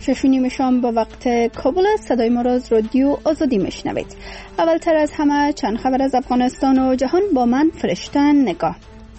6:30 شام به وقت کابل است. صدای ما را از رادیو آزادی میشنوید. اولتر از همه چند خبر از افغانستان و جهان با من فرشته نگاه.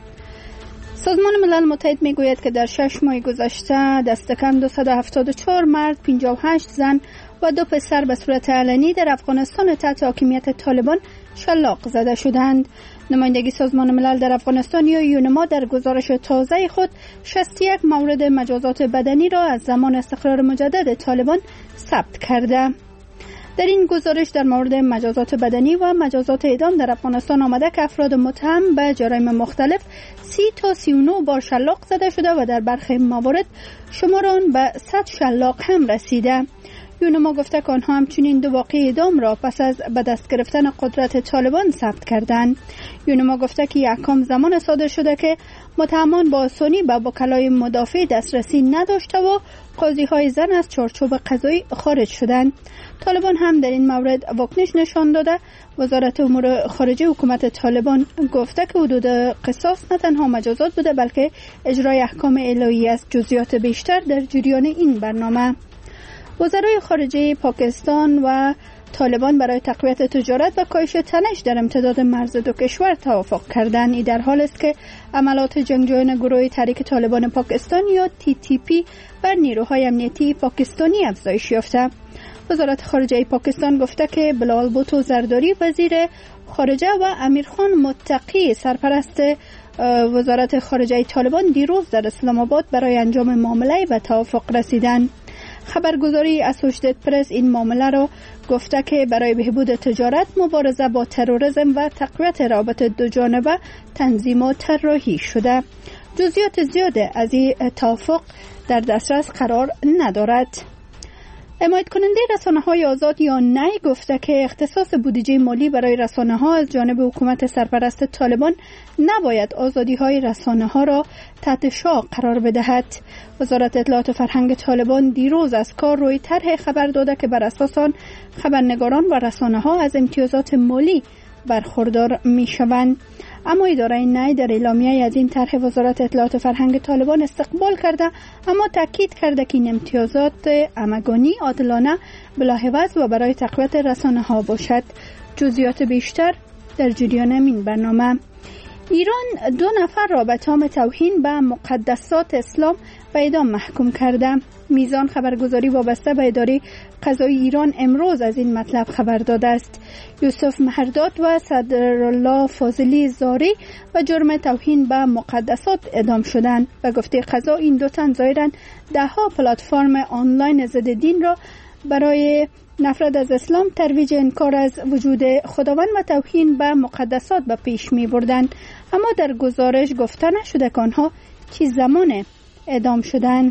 سازمان ملل متحد میگوید که در 6 ماه گذشته دست کم 274 مرد، 58 زن و 2 پسر به صورت علنی در افغانستان تحت حاکمیت طالبان شلاق زده شدند. نمایندگی سازمان ملل در افغانستان یا یونما در گزارش تازه خود 61 مورد مجازات بدنی را از زمان استقرار مجدد طالبان ثبت کرده. در این گزارش در مورد مجازات بدنی و مجازات اعدام در افغانستان آمده که افراد متهم به جرایم مختلف 30 تا 39 بار شلاق زده شده و در برخی موارد شمار آن به 100 شلاق هم رسیده. یونما گفته که آنها همچنین 2 واقعه اعدام را پس از به دست گرفتن قدرت طالبان ثبت کردند. یونما گفته که احکام زمان صادر شده که متهمان با آسانی به وکلای مدافع دسترسی نداشته و قاضی‌های زن از چارچوب قضایی خارج شدند. طالبان هم در این مورد واکنش نشان داده. وزارت امور خارجه حکومت طالبان گفته که حدود قصاص نه تنها مجازات بوده بلکه اجرای احکام الهی است. جزئیات بیشتر در جریان این برنامه. وزرای خارجه پاکستان و طالبان برای تقویت تجارت و کاهش تنش در امتداد مرز دو کشور توافق کردند. این در حال است که عملات جنگجویان گروه تحریک طالبان پاکستان یا TTP بر نیروهای امنیتی پاکستانی افزایش یافته. وزارت خارجه پاکستان گفته که بلال بوتو زرداری وزیر خارجه و امیرخان متقی سرپرست وزارت خارجه طالبان دیروز در اسلام آباد برای انجام معامله به توافق رسیدند. خبرگزاری اسوشیتد پرس این معامله را گفته که برای بهبود تجارت، مبارزه با تروریسم و تقویت روابط دو جانبه تنظیمات طراحی شده. جزئیات زیاده از این توافق در دسترس قرار ندارد. حمایت کننده رسانه‌های آزاد یا نی گفته که اختصاص بودجه مالی برای رسانه‌ها از جانب حکومت سرپرست طالبان نباید آزادی‌های رسانه‌ها را تحت شعاع قرار بدهد. وزارت اطلاعات و فرهنگ طالبان دیروز از کار روی طرح خبر داده که بر اساس آن خبرنگاران و رسانه‌ها از امتیازات مالی برخوردار می‌شوند. اما اداره نی در اعلامیه از این طرح وزارت اطلاعات و فرهنگ طالبان استقبال کرده، اما تاکید کرده که این امتیازات همگانی، عادلانه، بلاعوض و برای تقویت رسانه‌ها باشد. جزئیات بیشتر در جریان این برنامه. ایران 2 نفر را به تهم توهین به مقدسات اسلام به اعدام محکوم کرده. میزان خبرگزاری وابسته به اداره قضایی ایران امروز از این مطلب خبر داده است. یوسف مهرداد و صدرالله فاضلی زاری به جرم توهین به مقدسات اعدام شدند. به گفته قضا این 2 تن ظاهراً 10 پلتفرم آنلاین ضد دین را برای نفرت از اسلام، ترویج انکار از وجود خداوند و توهین به مقدسات به پیش می بردند. اما در گزارش گفته نشده که آنها چه زمان اعدام شدند.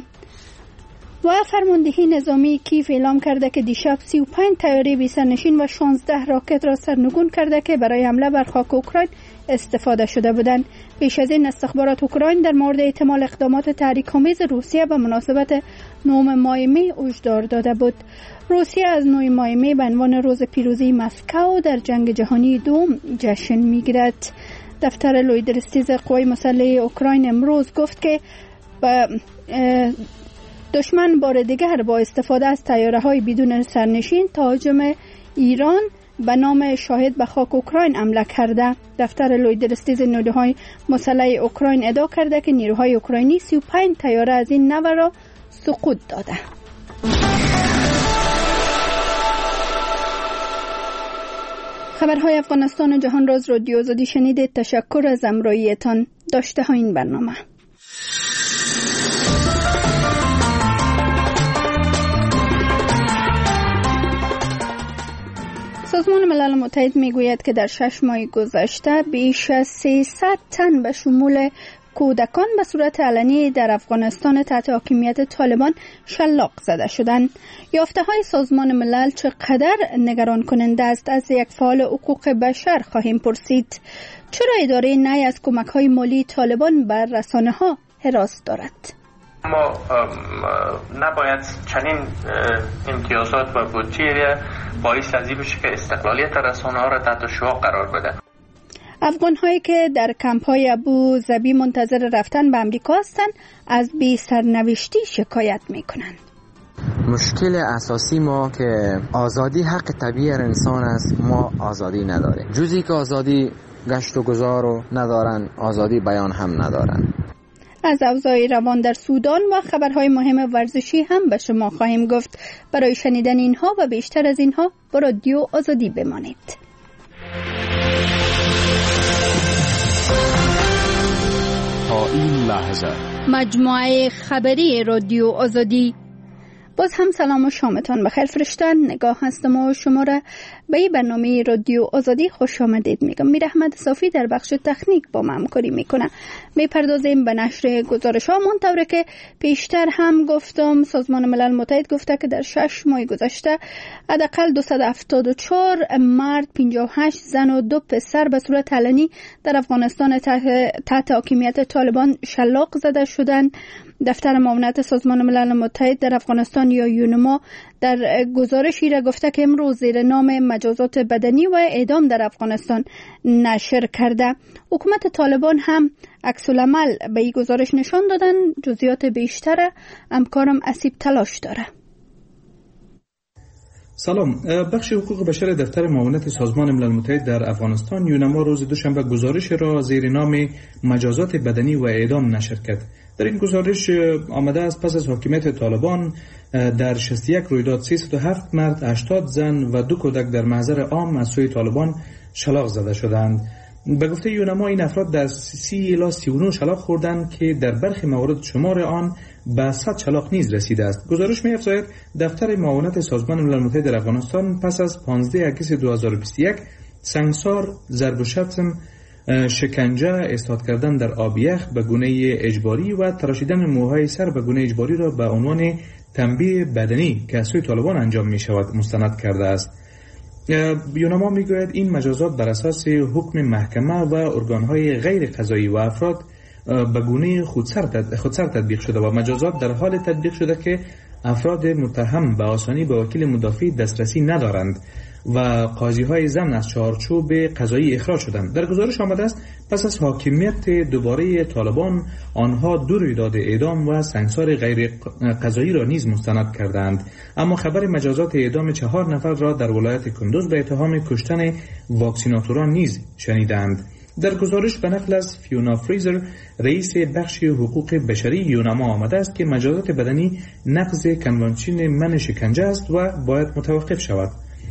و فرماندهی نظامی کیف اعلام کرده که دیشب 35 طیاره بی سرنشین و 16 راکت را سرنگون کرده که برای حمله بر خاک اوکراین استفاده شده بودند. پیش از این استخبارات اوکراین در مورد احتمال اقدامات تحریک‌آمیز روسیه به مناسبت 9 ماه می هشدار داده بود. روسیه از 9 ماه می به عنوان روز پیروزی مسکو در جنگ جهانی دوم جشن می‌گیرد. دفتر لویدرستیز قوای مسلح اوکراین امروز گفت که دشمن بار دیگر با استفاده از طیاره‌های بدون سرنشین تهاجم ایران به نام شاهد به خاک اوکراین حمله کرده. دفتر لویدرستیز نیروهای مسلح اوکراین ادعا کرده که نیروهای اوکراینی 35 طیاره از این نوع را سقوط داده. خبرهای افغانستان و جهان را از رادیو آزادی شنیدید. تشکر از همراهیتان. داشته ها این برنامه. سازمان ملل متحد میگوید که در 6 ماه گذشته بیش از 300 تن به شمول کودکان به صورت علنی در افغانستان تحت حاکمیت طالبان شلاق زده شدند. یافته‌های سازمان ملل چقدر نگران کننده است؟ از یک فعال حقوق بشر خواهیم پرسید. چرا اداره نی از کمک‌های مالی طالبان بر رسانه‌ها حراس دارد؟ ما نباید چنین امتیازات و بودجه باعث از این بشه که استقلالیت رسانه‌ها را تحت شعاع قرار بده. افغان‌هایی که در کمپ‌های ابوظبی منتظر رفتن به امریکا هستند از بی سرنوشتی شکایت می‌کنند. مشکل اساسی ما که آزادی حق طبیعی انسان است، ما آزادی نداریم. جزی که آزادی گشت و گذار رو ندارن، آزادی بیان هم ندارن. از اوضاع روان در سودان و خبرهای مهم ورزشی هم به شما خواهیم گفت. برای شنیدن اینها و بیشتر از اینها با رادیو آزادی بمانید. تا این لحظه مجموعه خبری رادیو آزادی. باز هم سلام و شامتان بخیر. فرشتن نگاه هستم و شما را به این برنامه رادیو آزادی خوش آمدید میگم. میر احمد صافی در بخش تکنیک با من همکاری میکنه. میپردازیم به نشر گزارش ها. منطوره که پیشتر هم گفتم، سازمان ملل متحد گفته که در 6 ماه گذشته حداقل 274 مرد، 58 زن و 2 پسر به صورت علنی در افغانستان تحت حاکمیت طالبان شلاق زده شدند. دفتر معاونت سازمان ملل متحد در افغانستان یا یونما در گزارشی را گفته که امروز زیر نام مجازات بدنی و اعدام در افغانستان نشر کرده. حکومت طالبان هم عکس العمل به این گزارش نشان دادن. جزئیات بیشتر همکارم اسیب تلاش داره. سلام. بخش حقوق بشر دفتر معاونت سازمان ملل متحد در افغانستان یونما روز دوشنبه گزارش را زیر نام مجازات بدنی و اعدام نشر کرد. در این گزارش آمده است پس از حاکمیت طالبان در 61 رویداد 307 مرد، 80 زن و 2 کودک در محضر عام از سوی طالبان شلاق زده شدند. به گفته یونما این افراد در 30 الی 39 شلاق خوردند که در برخی موارد شمار آن به 100 شلاق نیز رسیده است. گزارش می‌افزاید دفتر معاونت سازمان ملل متحد در افغانستان پس از 15 اگست 2021 سنگسار، ضرب و شتم، شکنجه، استاد کردن در آب یخ به گونه اجباری و تراشیدن موهای سر به گونه اجباری را به عنوان تنبیه بدنی که از سوی طالبان انجام می شود مستند کرده است. یونما می گوید این مجازات بر اساس حکم محکمه و ارگانهای غیر قضایی و افراد به گونه خودسر تطبیق شده و مجازات در حال تطبیق شده که افراد متهم به آسانی به وکیل مدافع دسترسی ندارند و قاضی های ضمن از چارچوب قضایی اخراج شدند. در گزارش آمده است پس از حاکمیت دوباره طالبان آنها 2 رویداد اعدام و سنگسار غیر قضایی را نیز مستند کردند، اما خبر مجازات اعدام 4 نفر را در ولایت کندوز به اتهام کشتن واکسیناتوران نیز شنیدند. در گزارش به نقل از فیونا فریزر رئیس بخش حقوق بشری یونما آمده است که مجازات بدنی نقض کنوانسیون منع شکنجه است و باید متوقف شود.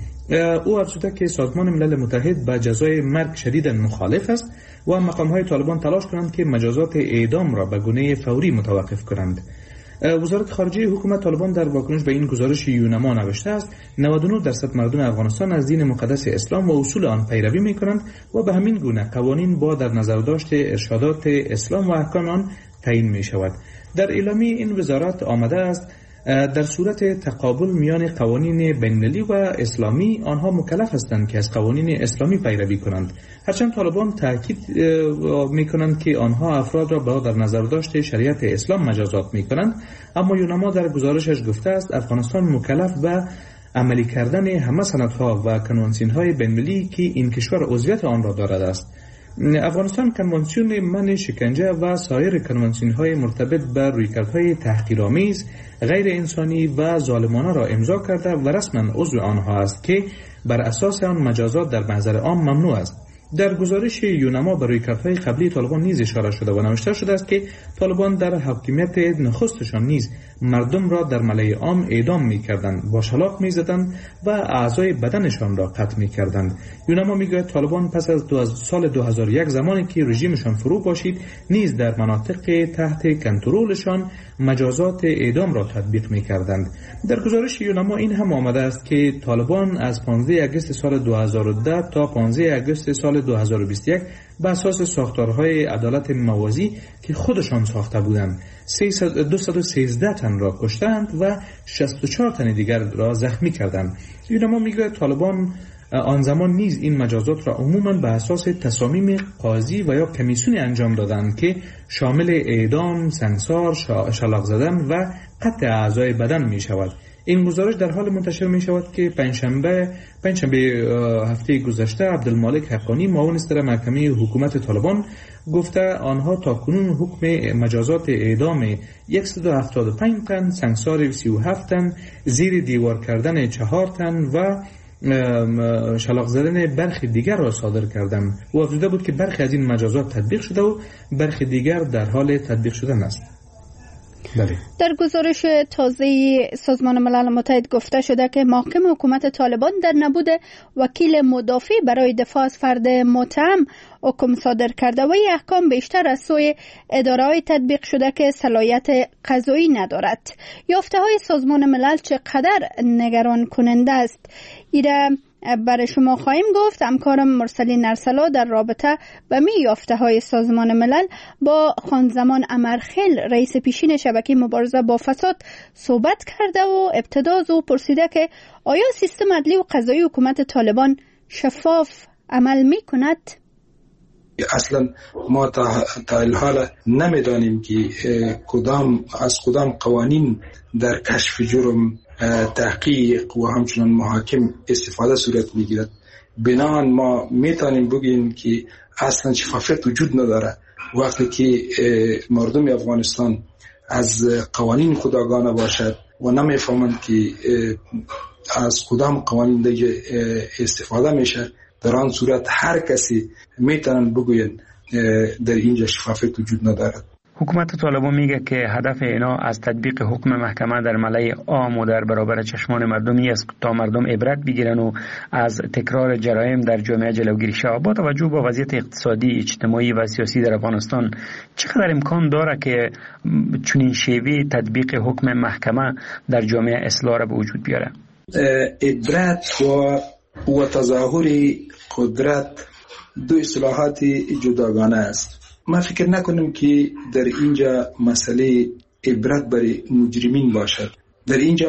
او افزوده که سازمان ملل متحد با جزای مرگ شدیداً مخالف است و مقام‌های طالبان تلاش کنند که مجازات اعدام را به گونه فوری متوقف کنند. وزارت خارجه حکومت طالبان در واکنش به این گزارش یونما نوشته است 99% مردم افغانستان از دین مقدس اسلام و اصول آن پیروی می‌کنند و به همین گونه قوانین با در نظر داشت ارشادات اسلام و احکام آن تعیین می‌شود. در اعلامیه این وزارت آمده است در صورت تقابل میان قوانین بین‌المللی و اسلامی آنها مکلف هستند که از قوانین اسلامی پیروی کنند. هرچند طالبان تاکید می‌کنند که آنها افراد را با در نظر داشت شریعت اسلام مجازات می‌کنند، اما یونما در گزارشش گفته است افغانستان مکلف به عملی کردن همه سندها و کنوانسیون‌های بین‌المللی که این کشور عضویت آن را دارد است. افغانستان کنوانسیون منع شکنجه و سایر کنوانسیون‌های مرتبط به رویکردهای تحقیرآمیز، غیر انسانی و ظالمانه را امضا کرده و رسما عضو آنها است که بر اساس آن مجازات در محضر عام ممنوع است. در گزارش یونما به رویکردهای قبلی طالبان نیز اشاره شده و نوشته شده است که طالبان در حاکمیت نخستشان نیز مردم را در ملأ عام اعدام می‌کردند، با شلاق می‌زدند و اعضای بدنشان را قطع می‌کردند. یونما می‌گوید طالبان پس از سال 2001 زمانی که رژیمشان فرو باشید نیز در مناطق تحت کنترلشان مجازات اعدام را تطبیق می‌کردند. در گزارش یونما این هم آمده است که طالبان از 15 اگست سال 2010 تا 15 اگست سال 2021 به اساس ساختارهای عدالت موازی که خودشان ساخته بودند 213 تن را کشتند و 64 تن دیگر را زخمی کردند. یونما میگوید طالبان آن زمان نیز این مجازات را عموماً به اساس تصامیم قاضی و یا کمیسیونی انجام دادند که شامل اعدام، سنگسار، شلاق زدن و قطع اعضای بدن می شود. این گزارش در حال منتشر می شود که پنجشنبه هفته گذشته عبدالمالک حقانی معاون صدر محکمه حکومت طالبان گفته آنها تاکنون حکم مجازات اعدام 175 تن، سنگسار 37 تن، زیر دیوار کردن 4 تن و شلاق زدن برخی دیگر را صادر کردند. او افزوده بود که برخی از این مجازات تطبیق شده و برخی دیگر در حال تطبیق شدن است. بله. در گزارش تازه سازمان ملل متحد گفته شده که محکم حکومت طالبان در نبود وکیل مدافع برای دفاع از فرد متهم حکم صادر کرده و این احکام بیشتر از سوی اداره‌های تطبیق شده که صلاحیت قضایی ندارد. یافته‌های سازمان ملل چقدر نگران کننده است؟ ایره برای شما خواهیم گفت. همکارم مرسلین ارسلا در رابطه با یافته‌های سازمان ملل با خانزمان امرخیل رئیس پیشین شبکه مبارزه با فساد صحبت کرده و ابتدا از او پرسیده که آیا سیستم عدلی و قضایی حکومت طالبان شفاف عمل می کند؟ اصلا ما تا الحال نمیدانیم که کدام قوانین در کشف جرم، تحقیق و همچنان محاکم استفاده صورت میگیرد. بنابراین ما میتونیم بگیم که اصلا شفافیت وجود نداره وقتی که مردم افغانستان از قوانین خود آگاه نباشد و نمیفهمند که از کدام قوانین دیگه استفاده میشه. در آن صورت هر کسی میتونن بگوین در اینجا شفافیت وجود ندارد. حکومت طالبان میگه که هدف اینا از تطبیق حکم محکمه در ملأ عام و در برابر چشمان مردمی است تا مردم عبرت بگیرن و از تکرار جرایم در جامعه جلوگیری شود. با توجه به وضعیت اقتصادی، اجتماعی و سیاسی در افغانستان چقدر امکان داره که چنین شیوه تطبیق حکم محکمه در جامعه اصلاح را به وجود بیاره؟ عبرت و تظاهر قدرت دو اصطلاحات جداگانه است. ما فکر نکنیم که در اینجا مسئله عبرت برای مجرمین باشد. در اینجا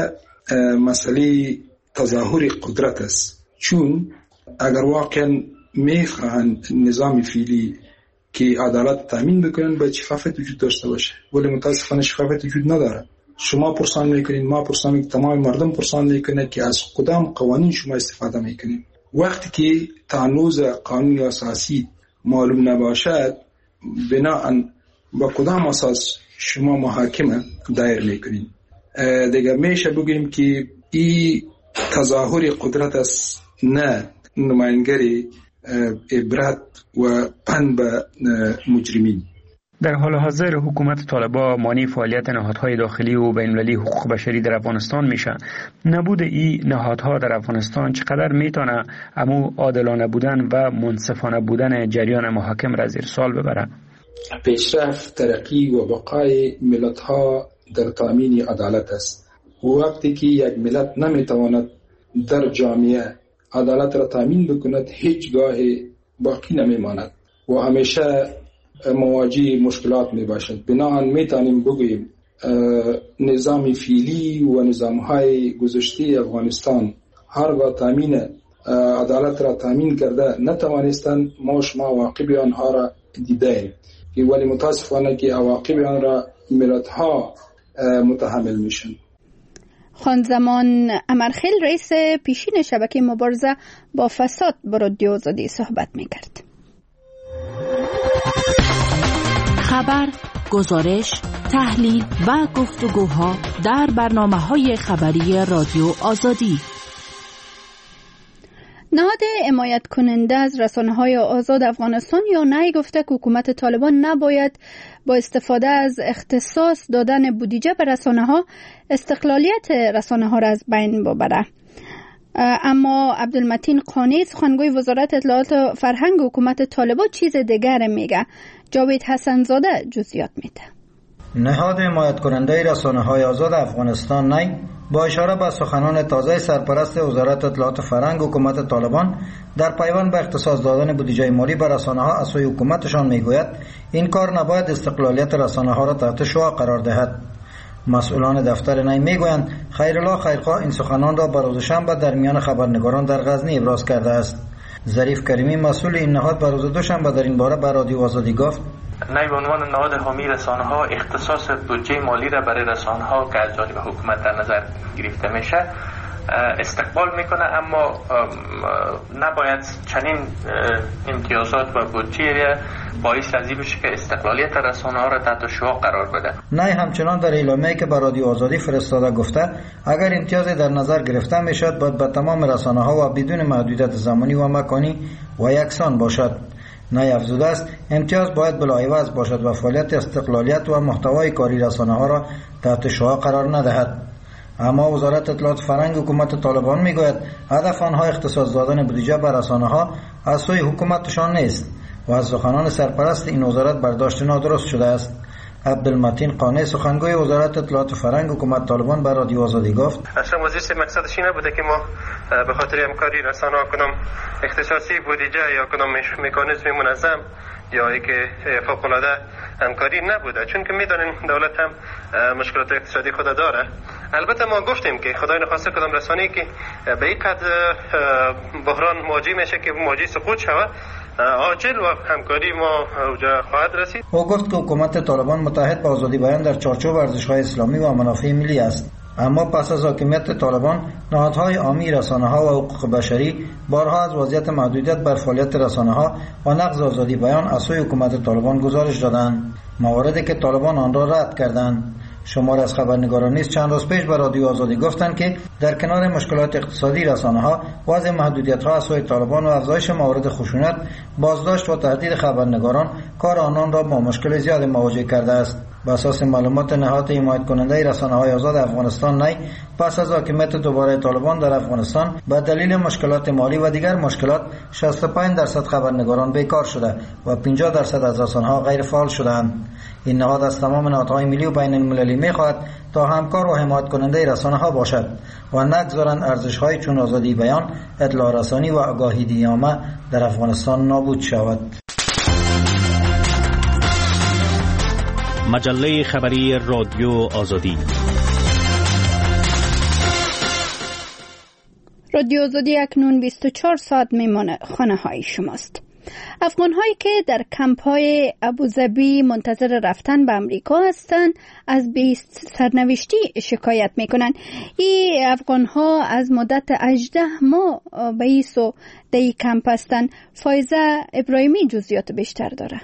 مسئله تظاهر قدرت است. چون اگر واقعا میخواهند نظام فعلی که عدالت تامین بکنن باید شفافیت وجود داشته باشه، ولی متاسفانه شفافیت وجود نداره. شما پرسان میکنید، ما پرسان میکنیم، تمام مردم پرسان میکنه که از کدام قوانین شما استفاده میکنید. وقتی که تنوز قانون اساسی معلوم نباشد، بناهن با کدام اساس شما محاکمه دایر میکنید. دیگر میشه بگیم که این تظاهر قدرت است، نه نمایندگی عبرت و پند به مجرمین. در حال حاضر حکومت طالبان مانع فعالیت نهادهای داخلی و بین‌المللی حقوق بشری در افغانستان میشه. نبود این نهادها در افغانستان چقدر میتونه امو عادلانه بودن و منصفانه بودن جریان محاکم را زیر سوال ببره؟ پیشرفت، ترقی و بقای ملت‌ها در تامین عدالت است. وقتی که یک ملت نمیتواند در جامعه عدالت را تامین بکند، هیچگاه باقی نمیماند و همیشه مواجه مشکلات می باشد. بنابراین میتونیم بگوییم نظام فعلی و نظام‌های گذشته افغانستان هرگاه تامین عدالت را تامین کرده نتوانستند. ما شما عواقب آنها را دیدیم، ولی متاسفانه که عواقب آن را ملت‌ها متحمل میشن. خانزمان امرخیل رئیس پیشین شبکه مبارزه با فساد با رادیو آزادی صحبت میکرد. خبر، گزارش، تحلیل و گفتگوها در برنامه‌های خبری رادیو آزادی. نهاد حمایت کننده از رسانه‌های آزاد افغانستان یا نهی گفته که حکومت طالبان نباید با استفاده از اختصاص دادن بودجه به رسانه‌ها استقلالیت رسانه‌ها را از بین ببره. اما عبدالمتین قانی سخنگوی وزارت اطلاعات و فرهنگ حکومت طالبان چیز دیگر میگه. جاوید حسن‌زاده جزئیات میده. نهاد حمایت کننده رسانه‌های آزاد افغانستان نی با اشاره به سخنان تازه سرپرست وزارت اطلاعات و فرهنگ حکومت طالبان در پیوند به اختصاص دادن بودجه مالی به رسانه‌ها از سوی حکومتشان میگوید این کار نباید استقلالیت رسانه‌ها را تحت شعاع قرار دهد. مسئولان دفتر نی میگویند خیرالله خیرخواه این سخنان را بر روز شنبه در میان خبرنگاران در غزنی ابراز کرده است. ظریف کریمی مسئول این نهاد بر روز دوشنبه در این باره به رادیو آزادی گفت نه به عنوان نهاد حامی رسانه ها اختصاص بودجه مالی را برای رسانه ها که از جانب حکومت در نظر گرفته میشه استقبال میکنه، اما نباید چنین امتیازات و بودجه باعث از این بشه که استقلالیت رسانه ها را تحت شعاع قرار بده. نه همچنان در اعلامیه‌ای که به رادیو آزادی فرستاده گفته اگر امتیازی در نظر گرفته میشد باید به تمام رسانه ها و بدون محدودیت زمانی و مکانی و یکسان باشد. نه افزوده است امتیاز باید بلاعوض باشد و فعالیت استقلالیت و محتوای کاری رسانه ها را تحت شعاع قرار ندهد. اما وزارت اطلاعات فرهنگ حکومت طالبان میگوید هدف آنها اختصاص دادن بودجه به رسانه ها از سوی حکومتشان نیست و از سخنان سرپرست این وزارت برداشت نادرست شده است. عبدالمتین قانع سخنگوی وزارت اطلاعات فرهنگ حکومت طالبان به رادیو آزادی گفت اصلا وزیر مقصدش این نبوده که ما به خاطر همکاری رسانه ها کنم اختصاصی بودجه یا کنم مکانیزم منظم یا اینکه فوق‌العاده همکاری نبوده، چون که میدونین دولت هم مشکلات اقتصادی خود داره. البته ما گفتیم که خدای نخواسته کدام رسانه‌ای که به این قد بحران مواجه میشه که مواجه سقوط شود عاجل و همکاری ما اوجا خواهد رسید. او گفت که حکومت طالبان متحد با آزادی بیان در چارچوب ارزش‌های اسلامی و منافع ملی است، اما پس از حاکمیت طالبان نهادهای عامی رسانه‌ها و حقوق بشری بارها از وضعیت محدودیت بر فعالیت رسانه‌ها و نقض آزادی بیان از سوی حکومت طالبان گزارش دادند، مواردی که طالبان آن را رد کردند. شمار از خبرنگاران نیز چند روز پیش به رادیو آزادی گفتند که در کنار مشکلات اقتصادی رسانه‌ها، وضع محدودیت‌ها از سوی طالبان و افزایش موارد خشونت، بازداشت و تهدید خبرنگاران کار آنان را با مشکل زیاد مواجه کرده است. بر اساس معلومات نهاد حمایت کننده رسانه‌های آزاد افغانستان نی، پس از حاکمیت دوباره طالبان در افغانستان به دلیل مشکلات مالی و دیگر مشکلات 65% خبرنگاران بیکار شده و 50% از رسانه‌ها غیر فعال شدند. این نهاد از تمام نهادهای ملی و بین المللی می‌خواهد تا همکار و حمایت کننده رسانه‌ها باشد و نگذارند ارزش‌های چون آزادی بیان، اطلاع رسانی و آگاهی عامه در افغانستان نابود شود. مجله خبری رادیو آزادی. رادیو آزادی اکنون 24 ساعت میمانه خانه های شماست. افغان هایی که در کمپ های ابوظبی منتظر رفتن به امریکا هستند از بیست سرنوشتی شکایت میکنن. این افغان ها از مدت 18 ماه به ایسو در این کمپ هستند. فایزه ابراهیمی جزئیات بیشتر داره.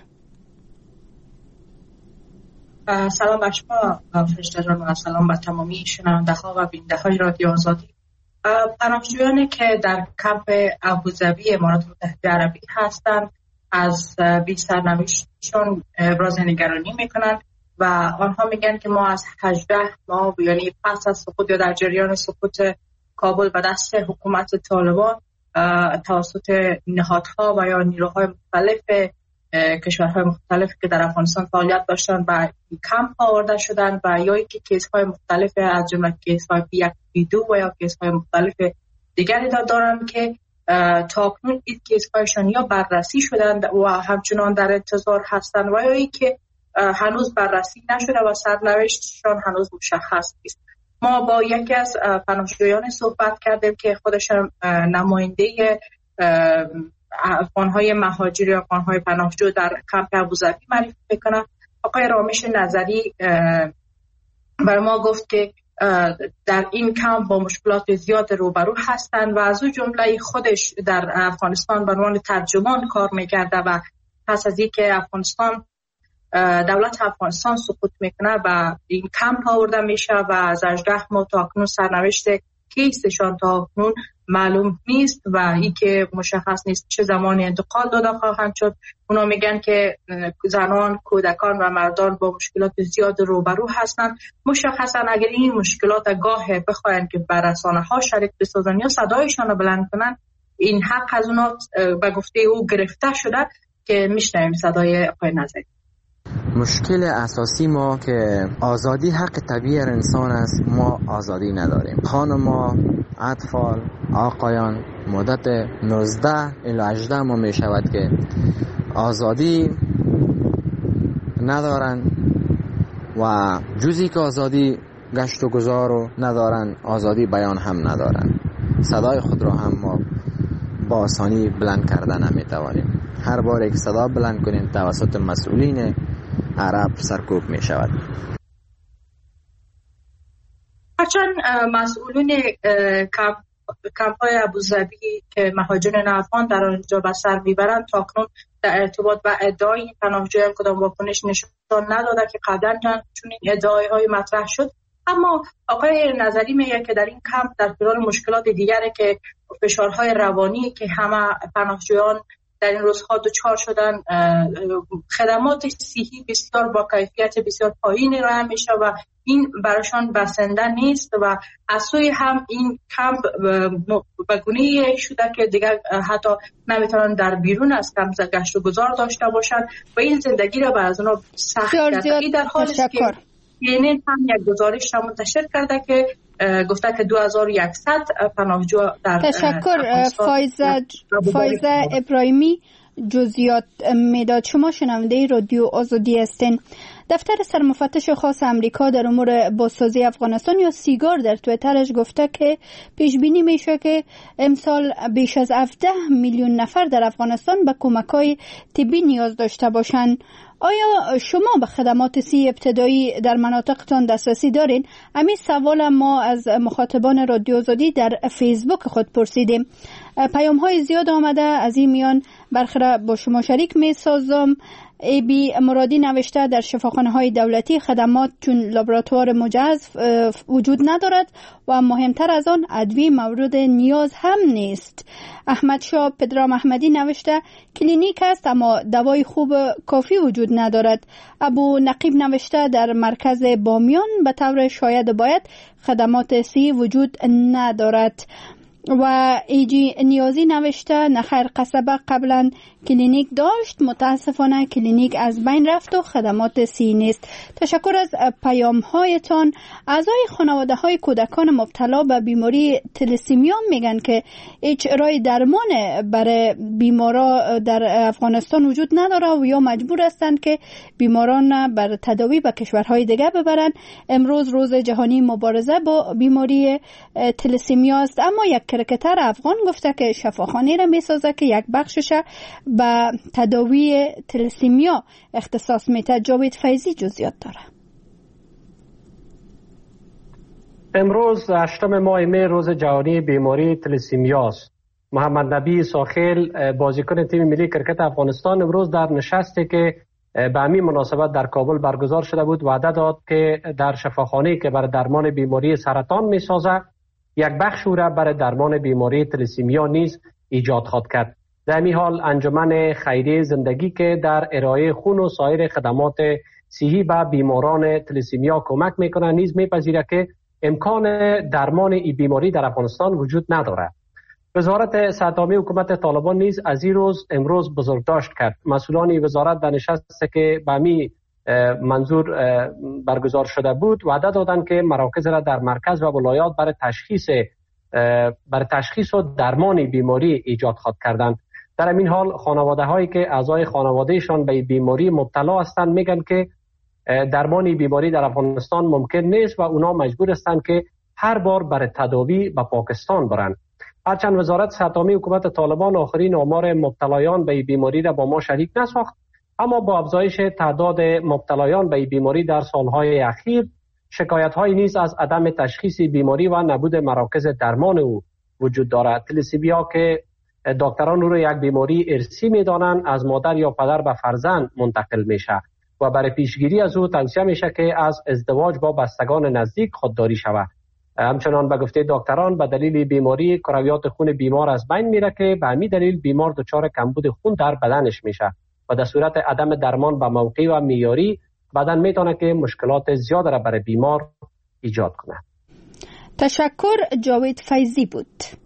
سلام بر شما فرشته جان و سلام به تمامی شنونده ها و بیننده های رادیو آزادی. پناهجویانی که در کمپ ابوظبی امارات متحده عربی هستند از بی سرنوشتشون ابراز نگرانی میکنن و آنها میگن که ما از 18 ماه یعنی پس از سقوط یا در جریان سقوط کابل به دست حکومت طالبان توسط نهادها و یا نیروهای مختلف کشورهای مختلف که در افغانستان فعالیت داشتن و کمپ آورده شدن و یا اینکه کیس‌های مختلف از جمله کیس‌های P1 و یا کیس‌های مختلف دیگری دارن که تا اکنون این کیس‌هایشان یا بررسی شدن و همچنان در انتظار هستن و یا اینکه هنوز بررسی نشده و سرنوشتشان هنوز مشخص نیست. ما با یکی از پناهجویان صحبت کردیم که خودشان نماینده افغان‌های مهاجر یا افغان‌های پناهجو در کمپ ابوظبی معرفی میکنن. آقای رامش نظری بر ما گفت که در این کمپ با مشکلات زیاد روبرو هستند و از اون جمله خودش در افغانستان به عنوان ترجمان کار میکرده و پس از اینکه افغانستان دولت افغانستان سقوط میکنه و این کمپ آورده میشه و از 18 ماه تا اکنون سرنوشت کیسشان تا اکنون معلوم نیست و این که مشخص نیست چه زمانی انتقال داده خواهند شد. اونا میگن که زنان، کودکان و مردان با مشکلات زیاد روبرو هستند. مشخصا اگر این مشکلات گاه بخواین که بر رسانه‌ها شریک بسازن یا صدایشان رو بلند کنن، این حق از اونا به گفته او گرفته شده که میشنویم صدای آقای نظری. مشکل اساسی ما که آزادی حق طبیعی انسان است، ما آزادی نداریم. خانم‌ها، اطفال، آقایان مدت 19 الی 18 ماه می شود که آزادی ندارن و جزی که آزادی گشت و گذار رو ندارن، آزادی بیان هم ندارن. صدای خود را هم ما با آسانی بلند کردن نمیتوانیم. هر بار که صدا بلند کنیم توسط مسئولین عرب سرکوب می شود. هرچند مسئولین کمپ‌های ابوظبی که مهاجران افغان در آنجا به سر میبرند تاکنون در ارتباط با ادعای پناهجویان کدام واکنش نشان نداده که قبلا چون این ادعاهای مطرح شد. اما آقای نظری میگه که در این کمپ در کنار مشکلات دیگری که فشارهای روانی که همه پناهجویان در این روزها دچار شدن، خدمات صحی بسیار با کیفیت بسیار پایین ارائه میشه و این براشان بسنده نیست و از سوی هم این کمپ به گونه‌ای شده که دیگر حتی نمیتونن در بیرون از کمپ گشت و گذار داشته باشند و این زندگی را بر از اونا سخت کرده. در حالی که یعنی هم یک گزارش را منتشر کرده که گفته که 2100 پناهجو در تشکر. فایزه ابراهیمی جزئیات میداد. شما شنونده رادیو آزادی هستین. دفتر سرمفتش خاص امریکا در امور بازسازی افغانستان یا سیگار در توییترش گفته که پیش بینی میشه که امسال بیش از 17 میلیون نفر در افغانستان به کمک‌های طبی نیاز داشته باشند. آیا شما به خدمات صحی ابتدایی در مناطقتان دسترسی دارین؟ همین سوال ما از مخاطبان رادیو آزادی در فیسبوک خود پرسیدیم. پیام‌های زیاد آمده، از این میان برخلاف با شما شریک می‌سازم. ای بی مرادی نوشته در شفاخانه‌های دولتی خدمات چون لابراتوار مجهز وجود ندارد و مهمتر از آن ادویه مورد نیاز هم نیست. احمد شاه پدرام احمدی نوشته کلینیک است اما دوای خوب کافی وجود ندارد. ابو نقیب نوشته در مرکز بامیان به طور شاید باید خدمات صحی وجود ندارد. و ایجی نیازی نوشته نخیر قصبه قبلا کلینیک داشت، متاسفانه کلینیک از بین رفت و خدمات صحی نیست. تشکر از پیام هایتان. اعضای خانواده های کودکان مبتلا به بیماری تلسیمیا میگن که هیچ راه درمان برای بیمارا در افغانستان وجود نداره و یا مجبور هستند که بیماران بر تداوی به کشورهای دیگه ببرن. امروز روز جهانی مبارزه با بیماری تلسیمیا است، اما یک کرکتر افغان گفته که شفاخانه را میسازه که یک بخشش به تداوی تلسیمیا اختصاص میده. جاوید فیضی جزئیات داره. امروز 8 ماه می روز جهانی بیماری تلسیمیا است. محمد نبی ساخیل بازیکن تیم ملی کرکت افغانستان امروز در نشستی که به همین مناسبت در کابل برگزار شده بود وعده داد که در شفاخانه‌ای که برای درمان بیماری سرطان میسازه یک بخش او را برای درمان بیماری تلسیمیا نیز ایجاد خواهد کرد. در این حال انجمن خیریه زندگی که در ارائه خون و سایر خدمات صحی به بیماران تلسیمیا کمک میکنه نیز میپذیره که امکان درمان این بیماری در افغانستان وجود ندارد. وزارت صحت عامه حکومت طالبان نیز از این روز امروز بزرگداشت کرد. مسئولان برای در نشستی که به همین منظور برگزار شده بود وعده دادند که مراکز را در مرکز و ولایات برای تشخیص و درمان بیماری ایجاد خواهد کردند. در همین حال خانواده هایی که اعضای خانوادهشان به بیماری مبتلا هستند میگن که درمان بیماری در افغانستان ممکن نیست و اونا مجبور هستند که هر بار برای تداوی به پاکستان برند. هرچند وزارت صحت عامه حکومت طالبان آخرین آمار مبتلایان به بیماری را با ما شریک نساخت، اما با افزایش تعداد مبتلایان به بیماری در سالهای اخیر شکایت‌هایی نیز از عدم تشخیص بیماری و نبود مراکز درمان او وجود دارد. تلسیمیا که دکتران او را یک بیماری ارثی می‌دانند از مادر یا پدر به فرزند منتقل میشه و برای پیشگیری از او توصیه میشه که از ازدواج با بستگان نزدیک خودداری شود. همچنان به گفته دکتران به دلیل بیماری کرویات خون بیمار از بین میره که به همین دلیل بیمار دچار کمبود خون در بدنش میشه و در صورت عدم درمان به موقع و معیاری بدن میتونه که مشکلات زیاد را برای بیمار ایجاد کنه. تشکر. جاوید فیضی بود.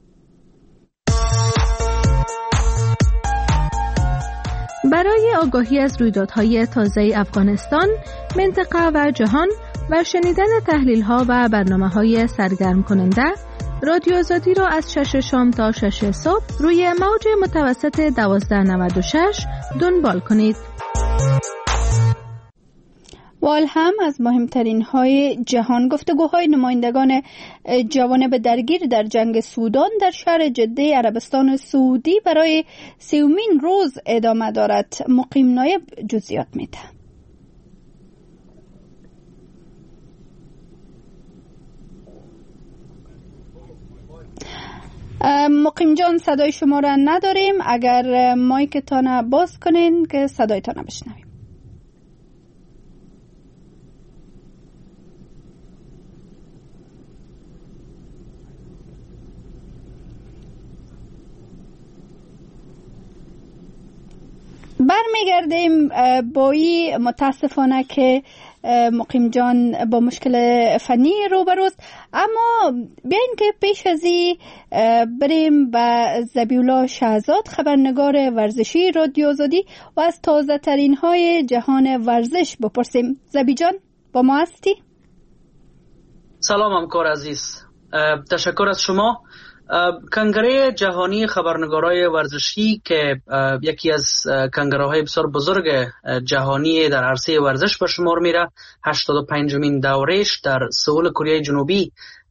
برای آگاهی از رویدادهای تازه افغانستان، منطقه و جهان و شنیدن تحلیل‌ها و برنامه‌های سرگرم کننده، رادیو آزادی را از 6 شام تا 6 صبح روی موج متوسط 1296 دنبال کنید. وال هم از مهمترین های جهان گفتگوهای نمایندگان جوانب درگیر در جنگ سودان در شهر جده عربستان سعودی برای 30مین روز ادامه دارد. مقیم نایب جزئیات میده. مقیم جان صدای شما را نداریم، اگر مایکتان باز کنین که صدایتان بشنویم. برمیگردیم با این متاسفانه که مقیم جان با مشکل فنی روبروست، اما بیاین که پیش از این بریم به ذبیحالله شهزاد خبرنگار ورزشی رادیو آزادی و از تازه ترین های جهان ورزش بپرسیم. ذبی جان با ما هستی؟ سلام همکار عزیز، تشکر از شما. کنگره جهانی خبرنگارای ورزشی که یکی از کنگره‌های بسیار بزرگ جهانی در عرصه ورزش به شمار میره، 85مین دورهش در سئول کره جنوبی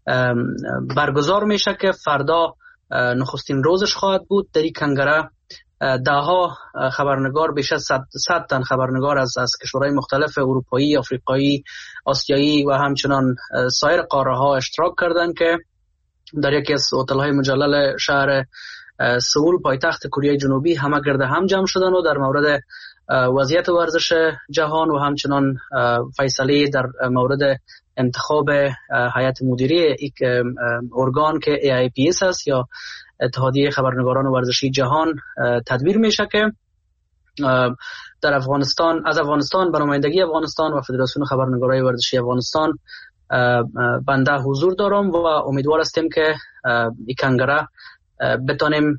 برگزار میشه که فردا نخستین روزش خواهد بود. در این کنگره دهها خبرنگار، بیش از 100 تن خبرنگار از کشورهای مختلف اروپایی، آفریقایی، آسیایی و همچنان سایر قاره ها اشتراک کردن که در یکی از هتل‌های مجلل شهر سئول پایتخت کره جنوبی همه گرده هم جمع شدن و در مورد وضعیت ورزش جهان و همچنان فیصله در مورد انتخاب هیئت مدیره یک ارگان که AIPS است یا اتحادیه خبرنگاران ورزشی جهان تدبیر میشه که در افغانستان، از افغانستان به نمایندگی افغانستان و فدراسیون خبرنگارای ورزشی افغانستان بنده حضور دارم و امیدوار هستیم که این کنگره بتانیم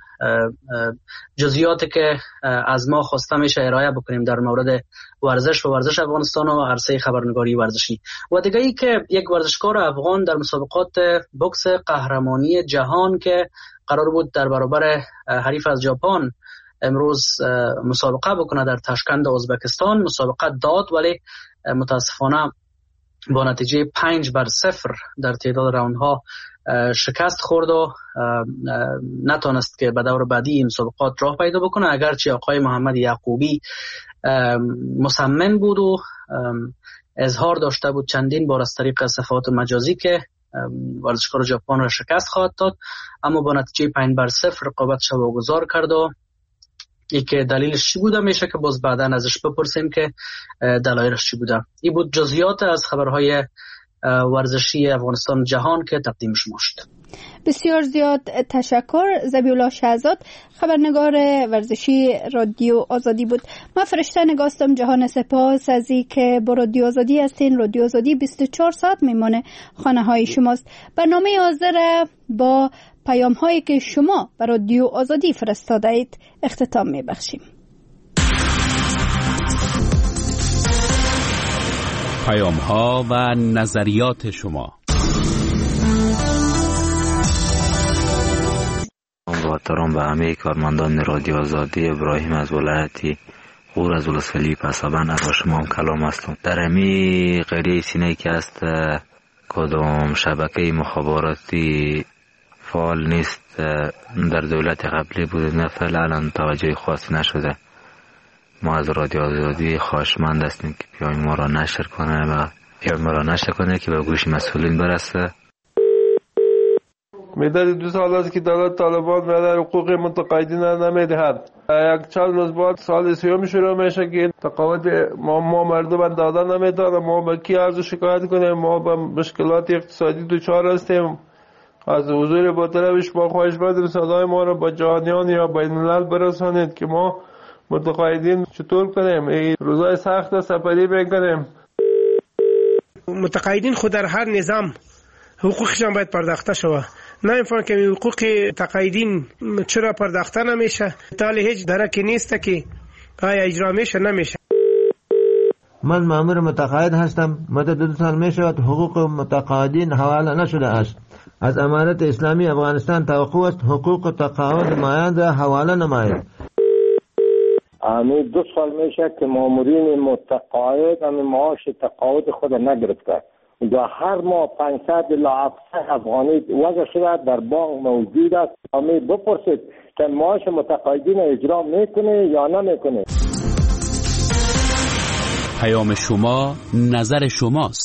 جزئیاتی که از ما خواسته میشه ارائه بکنیم در مورد ورزش و ورزش افغانستان و عرصه خبرنگاری ورزشی. و دیگه ای که یک ورزشکار افغان در مسابقات بوکس قهرمانی جهان که قرار بود در برابر حریف از ژاپن امروز مسابقه بکنه در تاشکند ازبکستان، مسابقه داد ولی متاسفانه با نتیجه 5-0 در تعداد راوندها شکست خورد و نتونست که به دور بعدی این مسابقات راه پیدا بکنه، اگرچه آقای محمد یعقوبی مصمم بود و اظهار داشته بود چندین بار از طریق صفحات مجازی که ورزشکار ژاپن را شکست خواهد داد، اما با نتیجه 5-0 رقابتش واگذار کرد و ای که دلیلش چی بوده میشه که باز بعداً ازش بپرسیم که دلایلش چی بوده. این بود جزئیات از خبرهای ورزشی افغانستان جهان که تقدیم شما شد. بسیار زیاد تشکر. ذبیحالله شهزاد خبرنگار ورزشی رادیو آزادی بود. من فرشته نگاستم. جهان سپاس از این که با رادیو آزادی هستین. رادیو آزادی 24 ساعت میمانه خانه های شماست. برنامه حاضر با پیام هایی که شما بر رادیو آزادی فرستاده اید اختتام میبخشیم. پیام ها و نظریات شما. با احترام به همه کارمندان رادیو آزادی، ابراهیم از ولایتی غور از ولسوالی پسابند از شما هم کلام هستم. در همی قریه سینه که است کدام شبکه مخابراتی فعال نیست در دولت قبلی بود، نه فعلا توجه خاصی نشده. ما از رادیو آزادی خواهشمند هستیم که پیام ما را نشر کنه که به گوش مسئولین برسه. مدت 2 سال است که دولت طالبان مدار حقوق متقاعدین را نمیدهد. یک چند روز بعد سال سیوم شروع میشه که تقاعد ما مردم داده نمیدن. ما به کی عرض شکایت کنیم؟ ما به مشکلات اقتصادی دچار هستیم. از حضور با طرفش ما خواهش می‌کنیم صدای ما را با جهانیان یا بین الملل برسانید که ما متقاعدین چطور کنیم. این روزای سخت سپری میکنیم. متقاعدین خود در هر نظام حقوقشان باید پرداخته شود. نمی‌فهمم که حقوق تقاعدین چرا پرداخته نمیشه. تا هیچ درکی نیست که آیا اجرا میشه نمیشه. من مأمور متقاعد هستم. مدت 2 سال میشود حقوق متقاعدین حواله نشده است. از امارت اسلامی افغانستان توقع است حقوق تقاعد مایند را حواله نماید. همین 2 سال میشه که مامورین متقاعد همین معاش تقاعد خود نگرفته و هر ماه 500 الی 700 افغانی وضع شده در بانک موجود است. همین بپرسید که معاش متقاعدین اجرا میکنه یا نمیکنه. پیام شما نظر شماست.